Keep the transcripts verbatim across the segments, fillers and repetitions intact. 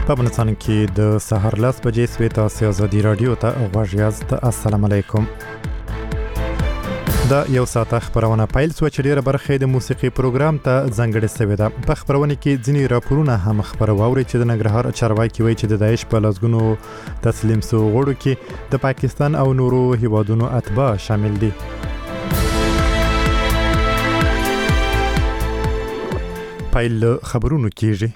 په افغانستان کې د سهار لاس بجې سوي تاسو ازادي رادیو ته غوږ یاست. السلام علیکم. دا یو ساعت خبرونه پیل سو چې ډیره برخه د موسیقي پروګرام ته ځانګړې شوې ده. په خبرونه کې ځینی راپورونه هم خبرو اوري چې د ننګرهار چارواکي وایي چې د داعش په لاسګونو تسلیم سو غړو کې د پاکستان او نورو هیوادونو اتباع شامل دي. پیل خبرونه کیږي.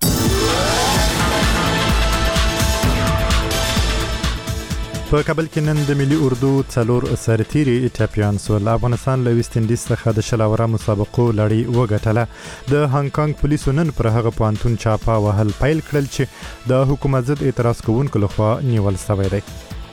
په کابل کې نن د ملي اردو څلور سرتیري ټاپیان سول. افغانستان له ویسټ انډیز څخه د شلاوره مسابقو لړۍ وګټله. د هانګ کانګ پولیسو نن پر هغه پوهنتون چاپه وهل پیل کړل چې د حکومت ضد اعتراض کوونکو لخوا نیول شوی دی.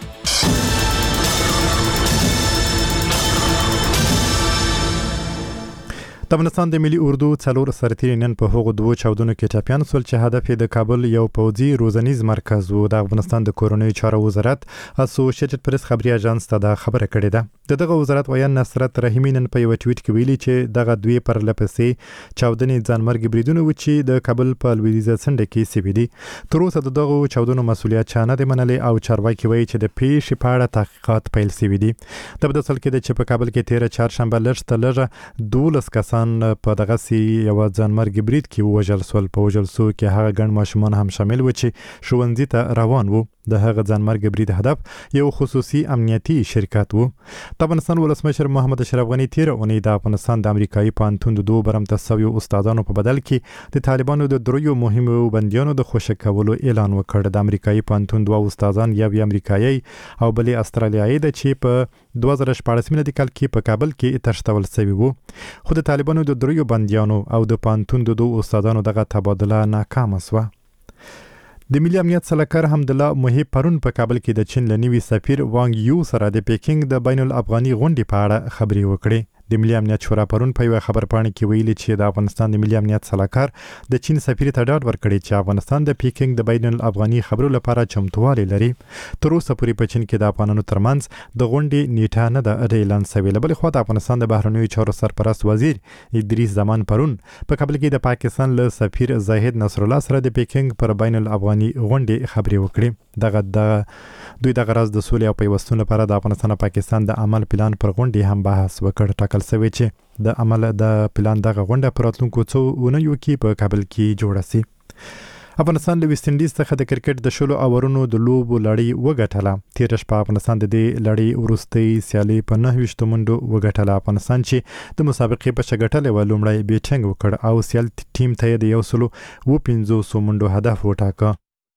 د افغانستان د ملي اردو څلور سرتیري نن په هغو دوه چاودنو کې ټاپیان سول چې هدف یې د کابل یو پوځي روزنیز مرکز و. د افغانستان د کورنیو چارو وزارت اسوسییټډ پریس خبري اژانس ته دا خبره کړې ده. د دغه وزارت ویان نصرت رحیمی نن په یو ټویټ کې ویلي چې دغه دوی پر لپسې چاودنې ځانمرګ بریدونه و چې د کابل په لویدیځه څنډه کې سوي دي. تر اوسه د دغه چاودنو مسولیت چا نه دی منلی او چارواکي وایي چې د پیښې په اړه تحقیقات پیل شوي دي. د بدسل کې د چې په کابل کې تیره چهارشنبه لږ لږه دولس کسان په دغه سي یو ځانمرګ برید کې وژل سول. په وژل سو کې هغه ګڼ ماشومان هم شامل و چې ښوونځي ته روان وو. د هغه ځانمرګ برید هدف یو خصوصي امنیتي شرکت وو. د افغانستان ولسمشر محمد اشرف غنی تیر اونۍ د افغانستان د امریکایي پوهنتون د دوه برمته سویو استادانو په بدل کې د طالبانو د دریو مهمو بندیانو د خوشی کولو اعلان وکړ. د امریکایي پوهنتون دوه استادان یو امریکایي او بل استرالیایي د چې په دوه زره شپاړس میلادي کال کې په کابل کې تشتول شوی وو. خو د طالبانو د دریو بندیانو او د پوهنتون د دوه استادانو دغه تبادله ناکامه شوه. د ملي امنیت سلاکار حمدالله محب پرون په کابل کې د چین له نوي سفیر وانګ یو سره د پیکینګ د بین الافغاني غونډې په اړه خبرې وکړې. د ملي امنیت شورا پرون په یو خبرپاڼه کې ویلي چې د افغانستان د ملي امنیت سلاکار د چین سفیر ته ډاډ ورکړی چې افغانستان د پیکینګ د بین الافغاني خبرو لپاره چمتووالی لري. تر اوسه پورې په چین کې د افغانانو ترمنځ د غونډې نیټه نه ده اعلان شوې. له بلې خوا د افغانستان د بهرنیو چارو سرپرست وزیر ادریس زمان پرون په کابل کې د پاکستان له سفیر زاهد نصر الله سره د پیکینګ پر بین الافغاني غونډې خبرې وکړې. دغه د دوی د غرض د سولې او پیوستون لپاره د افغانستان او پاکستان د عمل پلان پر غونډې هم بحث وکړ. ټاکل شوی چې د عمل د پلان دغه غونډه پر راتلونکو څو اونیو کې په کابل کې جوړه شي. افغانستان له ویسټ انډیز څخه د کرکټ د شلو اورونو د لوبو لړۍ وګټله. تیر شپه افغانستان د دې لړۍ وروستۍ سیالي په نهه ویشت منډو وګټله. افغانستان چې د مسابقې په شګټلې و لومړی بیټینګ وکړ او سیال ټیم ته د یو سلو و پنځوس منډو هدف وټاکه.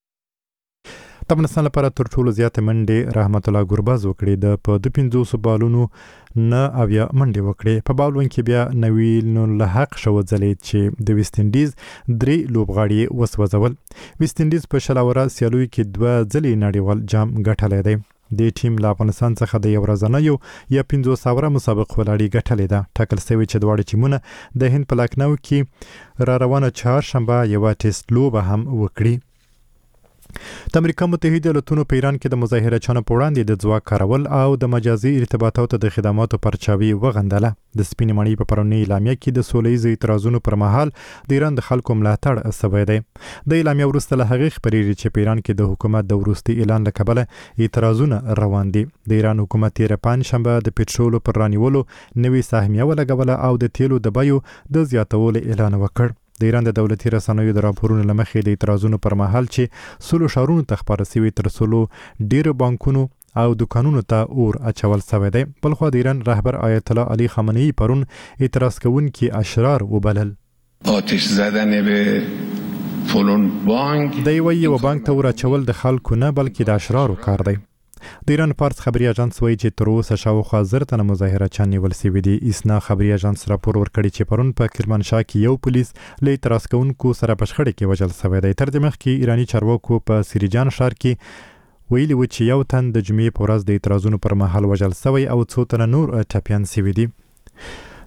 د افغانستان لپاره تر ټولو زیاتې منډې رحمت الله ګربز وکړې. د په دوه پنځوس بالونو نه اویا منډې وکړې. په بالون کې بیا نویل الحق شوځلې چې د ویسټ انډیز درې لوبغاړي وسوځول. ویسټ انډیز په شلاوره سیالیو کې دوه ځلې نړیوال جام ګټلی دی. د ټیم له افغانستان څخه د یو ورځنیو یا پنځوس اوره مسابقو لړۍ ګټلې ده. ټاکل شوی چې دواړه ټیمونه د هند په لکنو کې را روانه چهارشنبه یوه ټیسټ لوبه هم وکړي. د امریکا متحده ایالاتونو په ایران کې د مظاهرچیانو په وړاندې د ځواک کارول او د مجازي ارتباطاتو د خدماتو پرچاوي وغندله. د سپینې ماڼۍ په پرونۍ اعلامیه کې د سوله ییزو اعتراضونو پر مهال د ایران د خلکو ملاتړ شوی دی. د اعلامیه وروسته له هغې خبرېږي چې په ایران کې د حکومت د وروستي اعلان له کبله اعتراضونه روان دي. د ایران حکومت تېره پنجشنبه د پټرولو پر رانیولو نوې سهمیه ولګوله او د تیلو د بیو د زیاتولو اعلان وکړ. د ایران د دولتي رسنیو د راپورونو له مخې د اعتراضونو پر مهال چې سلو ښارونو ته خپاره شوي تر سلو ډېرو بانکونو او دکانونو ته اور اچول شوی دی. بلخوا د ایران رهبر آیت الله علی خامنه‌ای پرون اعتراض کوونکي اشرار وبلل. آتش زدن به فلان بانک د یو یو بانک ته اور اچول د خلکو نه بلکې د اشرارو کار دی. د ایران فارس خبري اژانس وایي چې تر اوسه شاوخوا زر تنه مظاهرچیان نیول شوي دي. اسنا خبري اژانس راپور ورکړی چې پرون په کرمانشاه کې یو پولیس له اعتراض کوونکو سره په شخړه کې وژل شوی دی. تر دې مخکې ایراني چارواکو په سیریجان ښار کې ویلي و چې یو تن د جمعې په ورځ د اعتراضونو پر مهال وژل شوی او څو تنه نور ټپیان شوي دي.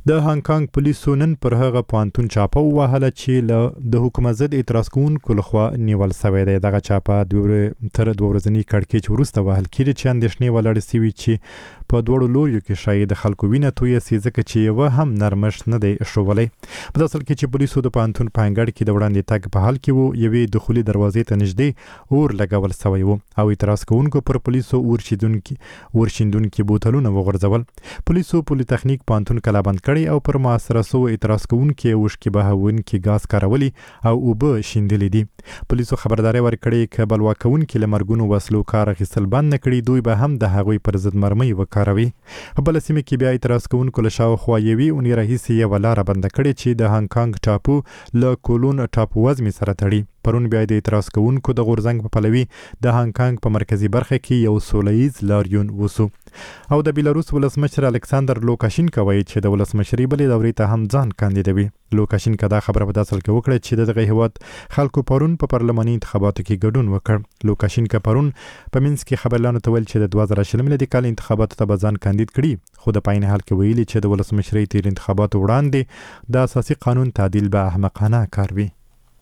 د هانګ کانګ پولیسو نن پر هغه پوهنتون چاپه ووهله چې له د حکومت ضد اعتراض کوونکو لخوا نیول سوی دی. دغه چاپه تر دوه ورځني کړکېچ وروسته وهل کېږي چې اندېښنې ولاړې سوي چې په دواړو لوریو کې شاید د خلکو وینه تویه سي، ځکه چې یوه هم نرمښت نه دی ښوولی. په داسې کې چې پولیسو د پوهنتون په انګړ کې د وړاندې تګ په حال کې وو، یوې دخولي دروازې ته نږدې اور لګول سوی و او اعتراض کوونکو پر پولیسو اور شیندونکي بوتلونه وغورځول. پولیسو پولي تخنیک پوهنتون کلابند کړی او پر محاصره سوو اعتراض کوونکي اوښکې بهوونکي ګاز کارولي او اوبه شیندلي دي. پولیسو خبرداری ورکړې که بلوا کوونکي له مرګونو وسلو کار اخیستل بند نه کړي، دوی به هم د هغوی پر ضد مرمۍ وکاروي. په بله سیمه کې بیا اعتراض کوونکو له شاوخوا یوې اونۍ راهیسې یوه لاره بنده کړې چې د هانګ کانګ ټاپو له کولون ټاپو وزمې سره تړي. پرون بیا د اعتراض کوونکو د غورځنګ په پلوي د هانګ کانګ په مرکزي برخه کې یو سوله ییز لاریون وسو او د بیلاروس ولسمشر الکساندر لوکاشینکا وایي چې د ولسمشرۍ بلې دورې ته هم ځان کاندیدوي. لوکاشینکا دا خبره په داسې کې وکړه چې دغه هیواد خلکو پرون په پارلماني انتخاباتو کې ګډون وکړ. لوکاشینکا پرون په مینسک کې خبرلانو ته ویل چې د دوه زره شلم میلادي کال انتخاباتو ته به ځان کاندید کړي، خو د پاین حال کې ویلي چې د ولسمشرۍ تیر انتخاباتو وړاندې د اساسي قانون تعدیل به احمقانه کار وي.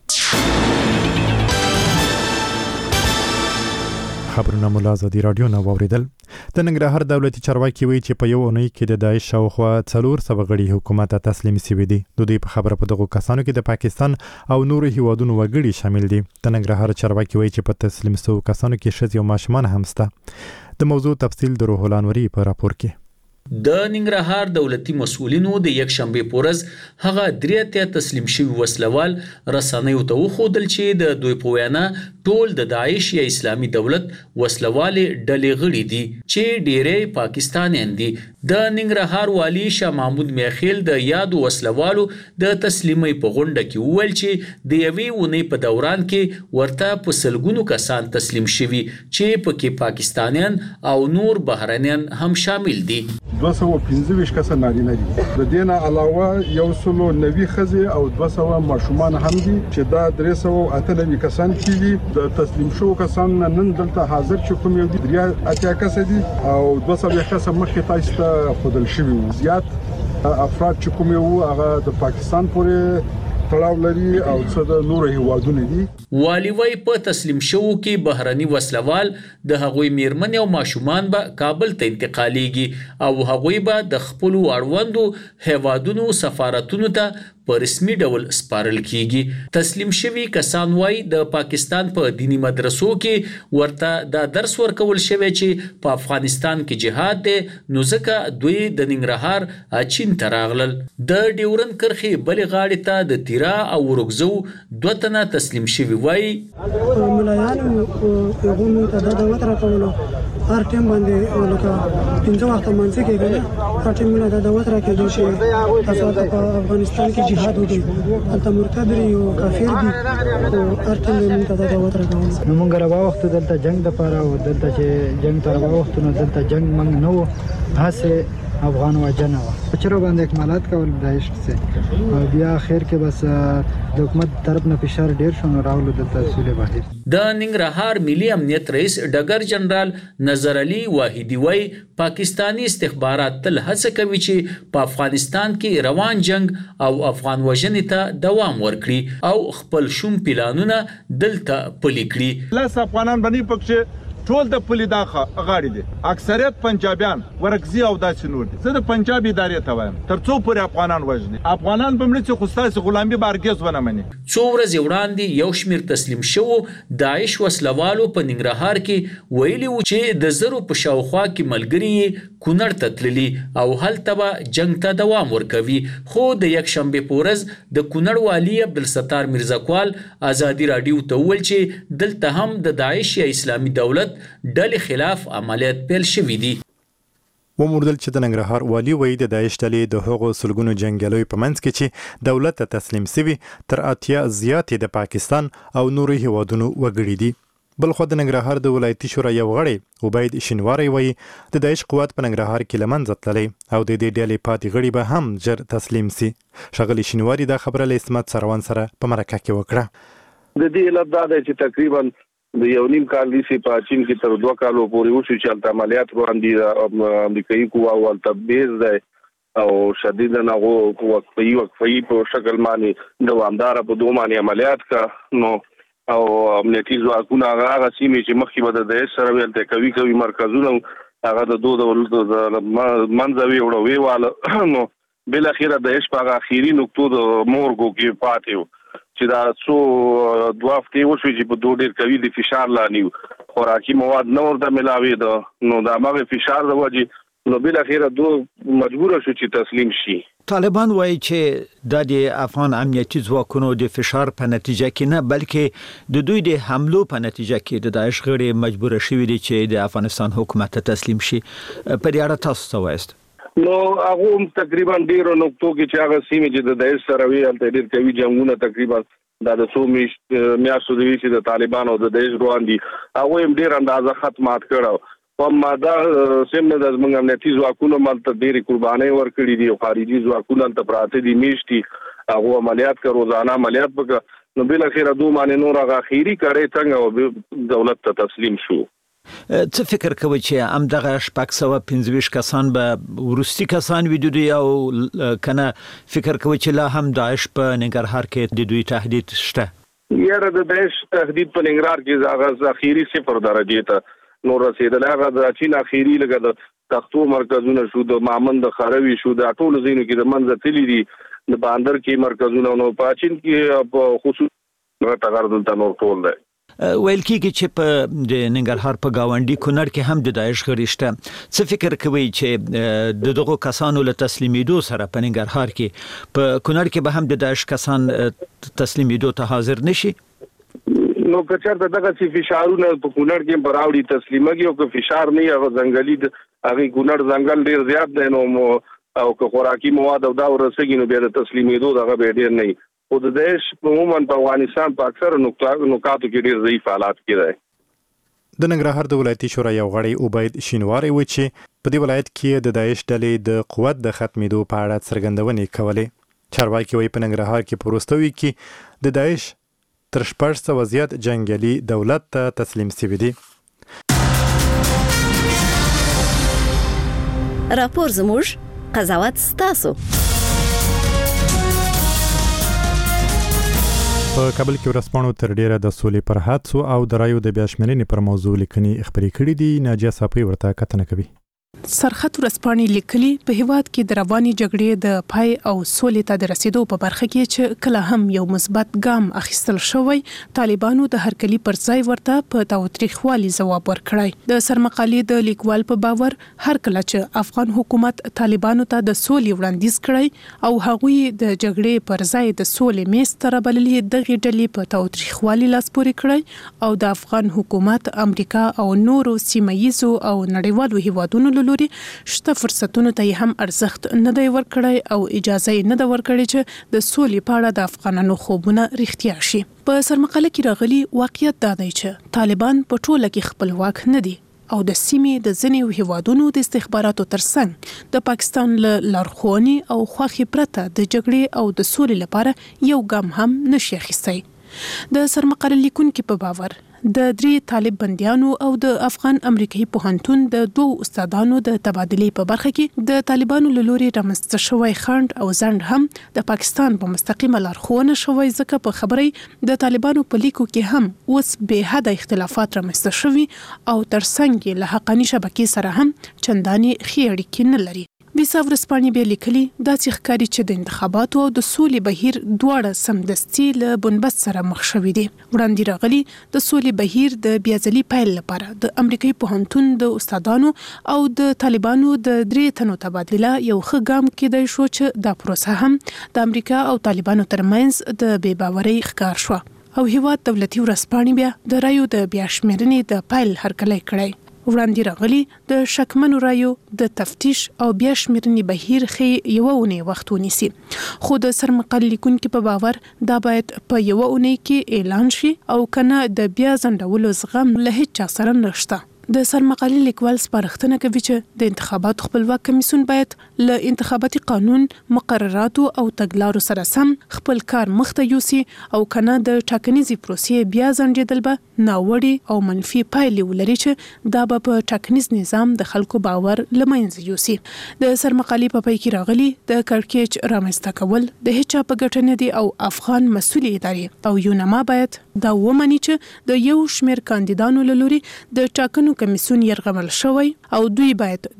خبرونه مو له ازادي راډیو نه واوریدل. د ننګرهار دولتي چارواکي وایي چې په یو اونۍ کې د داعش شاوخوا څلور سوه غړي حکومت ته تسلیم سوي دي. د دوی په خبره په دغو کسانو کې د پاکستان او نورو هیوادونو وګړي شامل دي. د ننګرهار چارواکي وایي چې په تسلیم سوو کسانو کې ښځې او ماشومان هم شته. د موضوع تفصیل د روح الانوري په راپور کې. د ننګرهار دولتي مسؤلینو د یک شنبه پورز هغه درې ته تسلیم شوی وسلوال رسنیو ته وښودل چې د دوی په وینا ټول د داعش یا اسلامي دولت وسلوال ډلې غړي دي چې ډېرې پاکستانیان دي. د ننګرهار والی شاه محمود میخیل د یاد وسلوالو د تسلیمي په غونډه کې وویل چې د یوې ونې په دوران کې ورته په سلګونو کسان تسلیم شوي چې پکې پاکستانیان او نور بهرنیان هم شامل دي. دوه سوه پنځه ویشت کسه نارینه دي، د دې نه علاوه یو سلو نوي ښځې او دوه سوه ماشومان هم دي چې دا درې سوه اته نوي کسان کېږي. د تسلیم شوو کسان نن دلته حاضر چې کوم یو دي درې اتیا کسه دي او دوه څلوېښت کسه مخکې تاسو ته ښودل شوي وو. زیات افراد چې کوم یو هغه د پاکستان پورې تړاو لري او څه د نورو هیوادونو دي. والی وای په تسلیم شوو کې بهرني وسلوال د هغوی میرمن او ماشومان به کابل ته انتقالیږي او هغوی به د خپل اړوندو هیوادونو سفارتونو ته په رسمي ډول سپارل کیږي. تسلیم شوي کسان وای د پاکستان په دینی مدرسو کې ورته دا درس ورکول شوی چې په افغانستان کې جهاد دی، نو ځکه دوی د ننګرهار چین ته راغلل. د ډیورن کرښې بلې غاړې ته د تیرا او ورغزو دوه تنه تسلیم شوي وای. ملایانو هغه مو ته دا دعوت راکولو هر ټیم باندې لکه پنځه وخته منځ کې کړه هر ټیم له دا دعوت راکېدو چې تاسو ته په افغانستان کې جهاد وکړي، هلته مرتد لري او کافر دي او هر ټیم موږ ته دا دعوت راکوي. نو موږ را وخت دلته جنگ د پاره او دلته چې جنگ تر وخت نو دلته جنگ موږ نه وو، هڅه افغان وجنه و چیرې باندې اکمالات کول داعش څخه بیا اخر کې بس د حکومت طرف نه فشار ډیر شو نو راولو د تحصیل بهیر. د ننګرهار ملي امنیت رئیس ډګر جنرال نظر علي واحدی وای پاکستانی استخبارات تل هڅه کوي چې په افغانستان کې روان جنگ او افغان وژنې ته دوام ورکړي او خپل شوم پلانونه دلته پلي کړي. لاس افغانان باندې پکې ټول د پولی داخه غاړي دي، اکثریت پنجابیان ورکزي او داسې نور دي. زه د پنجابي ادارې ته وایم تر څو پورې افغانان وژني افغانان به مړي چې خوستاسي غلامي بارګز ونه مني. څو ورځې وړاندې یو شمیر تسلیم شوو داعش وسلوالو په ننګرهار کې ویلي و چې د زرو په شاوخوا کې ملګري کونړ ته تللي او هلته به جنگ ته دوام ورکوي. خو د یک شنبه په ورځ د کونړ والی عبدالستار میرزاکوال ازادي راډیو ته وویل چې دلته هم د داعش یا اسلامي دولت ډلې خلاف عملیات پیل شوي دي. وموردل چې د ننګرهار والی وایي د داعش ډلې د هغو سلګونو جنګیالیو په منځ کې چې دولت ته تسلیم سوي تر اتیا زیاتې د پاکستان او نورو هیوادونو وګړي دي. بلخو د ننګرهار د ولایتي شورا یو غړی عبید شینواری وایي د داعش قوت په ننګرهار کې له منځه تللی او د دې ډلې پاتې غړي به هم ژر تسلیم سي. ښاغلي شینواری دا خبره له اسمت سروان سره په مرکه کې وکړه. د دې علت دا دی چې تقریبا د یو نیم کال لیسي په چین کې تر دوه کالو پورې وشو چې هلته عملیات روان دي. امریکایي قواو هلته بیز دی او شدیدا هغه وقفي وقفي په شکل باندې دوامدار په دوه باندې عملیات کا نو او امنیتي ځواکونه هغه سیمې چې مخکې به د سره ویل ته کوي کوي مرکزونه هغه د دوه د منځوي وړوي واله نو بل اخیره د شپږ اخیری نقطو د مورګو کې پاتیو چې دا څو دوه هفتې وشوي چې په دوه ډېر کوي د فشار لانیو خوراکي مواد نه ورته ملاوي ده نو دا هغه فشار د وجې نو بل اخیره دوه مجبور شو چې تسلیم شي. طالبان وایي چې د افغان امنیتي ځواکونو د فشار په نتیجه کې نه بلکې د دوی د حملو په نتیجه کې د داعش غړي مجبور شوي دي چې د افغانستان حکومت ته تسلیم شي. په دې اړه تاسو څه وایست؟ نو هغه تقریبا ډیرو نقطو کې چې هغه سیمې چې د داعش سره وی هلته ډیر کوي جنگونه تقریبا دا د څو میاشتو د وی چې د طالبانو او د داعش روان دي هغه هم ډیر اندازه ختمات کړو په ماده سیمه د زمونږ امنیتي ځواکونو مالته ډېری قربانۍ ورکړي دي او خارجي ځواکونه ته پراته دي میشتي هغه عملیات کوي روزانه عملیات وکړه نو بل اخیره دوه باندې نور هغه اخیری کړي څنګه دولت ته تسلیم شو. څه فکر کوي چې ام دغه شپږ سوه پنځه ویشت کسان به ورستي کسان وي د دوی او کنه فکر کوي چې لا هم داعش په ننګرهار کې د دوی تهدید شته؟ یاره د داعش تهدید په ننګرهار کې هغه اخیری صفر درجه ته نور رسیدل هغه د چین اخیری لګه د تختو مرکزونه شو د مامن د خروي شو د ټولو زینو کې د منځ تللی دي د باندر کې مرکزونه نو په چین کې په خصوص ټغر دلته نور ټول دی. ویل کېږي چې په د ننګرهار په گاونډي کونړ کې هم د داعش غړي شته. څه فکر کوي چې د دغو کسانو له تسلیمېدو سره په ننګرهار کې په کونړ کې به هم د داعش کسان تسلیمېدو ته حاضر نشي؟ نو که چېرته دغه چې فشارونه په کونړ کې به راوړي تسلیمېږي او که فشار نه هغه ځنګلي هغې کونړ ځنګل ډېر زیات دی نو او که خوراکي مواد او دا ورسېږي نو بیا د تسلیمېدو دغه به ډېر نه وي خو د داعش عموما په افغانستان په اکثره نقاطو کې ډېر ضعیف حالات کې دی. د ننګرهار د ولایتي شورا یو غړی عبید شینواری و چې په دې ولایت کې د داعش ډلې د قوت د ختمېدو په اړه څرګندونې کولې. چارواکي وایي په ننګرهار کې په وروستیو کې د داعش تر شپږ سوه زیات جنګیالي دولت ته تسلیم شوي دي. راپور زموږ قضاوت ستاسو. په کابل کې ورځپاڼو تر ډیره د سولې پر هڅو او د رایو د بیا شمېرنې پر موضوع لیکنې خپرې کړي دي. ناجیه صافی ورته کتنه کوي. سرخط ورځپاڼې لیکلي په هیواد کې د رواني جګړې د پای او سولې ته د رسیدو په برخه کې چې کله هم یو مثبت ګام اخیستل شوی طالبانو د هرکلي پر ځای ورته په تاوتریخوالي ځواب ورکړی. د سرمقالې د لیکوال په باور هر کله چې افغان حکومت طالبانو ته د سولې وړاندیز کړی او هغوی د جګړې پر ځای د سولې میز ته رابللي دغې ډلې په تاوتریخوالي لاس پورې کړی او د افغان حکومت امریکا او نورو سیمه ییزو او نړیوالو هیوادونو له لوري شته فرصتونو ته هم ارزښت نه دی ورکړی او اجازه یې نه ده ورکړې چې د سولې په اړه د افغانانو خوبونه رښتیا شي. په سرمقاله کې راغلي واقعیت دا دی چې طالبان په ټوله کې خپلواک نه دي او د سیمې د ځینې هیوادونو د استخباراتو ترڅنګ د پاکستان له لارښوونې او خوښې پرته د جګړې او د سولې لپاره یو ګام هم نشي اخیستی. د سرمقاله لیکونکي په باور د درې طالب بندیانو او د افغان امریکایي پوهنتون د دوو استادانو د تبادلې په برخه کې د طالبانو له لوري رامنځته شوی خنډ او ځنډ هم د پاکستان په مستقیمه لارښوونه شوی ځکه په خبرې د طالبانو په لیکو کې هم اوس بې حده اختلافات رامنځته شوي او ترڅنګ یې له حقاني شبکې سره هم چندانې ښې اړیکې نه لري. ویسا ورځپاڼې بیا لیکلي داسې ښکاري چې د انتخاباتو او د سولې بهیر دواړه سمدستي له بنبست سره مخ شوي دي. وړاندې راغلي د سولې بهیر د بیا ځلي پیل لپاره د امریکایي پوهنتون د استادانو او د طالبانو د درې تنو تبادله یو ښه ګام کېدای شو چې دا پروسه هم د امریکا او طالبانو ترمنځ د بې باورۍ ښکار شوه او هیواد دولتي ورځپاڼې بیا د رایو د بیا شمېرنې د پیل هرکلی کړی. وړاندې راغلي د شکمنو رایو د تفتیش او بیا شمېرنې بهیر ښې یوه اونۍ وخت ونیسي خو د سرمقالې لیکونکي په باور دا باید په یوه اونۍ کې اعلان شي او کنه د بیا ځنډولو زغم له هیڅ چا سره نشته. د سرمقالي لیکوال سپارښتنه کوي چې د انتخاباتو خپلواک کمیسیون باید له انتخاباتي قانون مقرراتو او تګلارو سره سم خپل کار مخته یوسي او کنه د ټاکنیزې پروسې بیا ځنډېدل به ناوړي او منفي پایلې ولري چې دا به په ټاکنیز نظام د خلکو باور لمنځه یوسي. د سرمقالي په پای کې راغلي د کړکېچ رامنځته کول د هیچا په ګټه نه دي او افغان مسؤل ادارې او یونما باید دا ومني چې د یو شمېر کاندیدانو له لوري د ټاکنو کمیسیون یرغمل شوی او دوی باید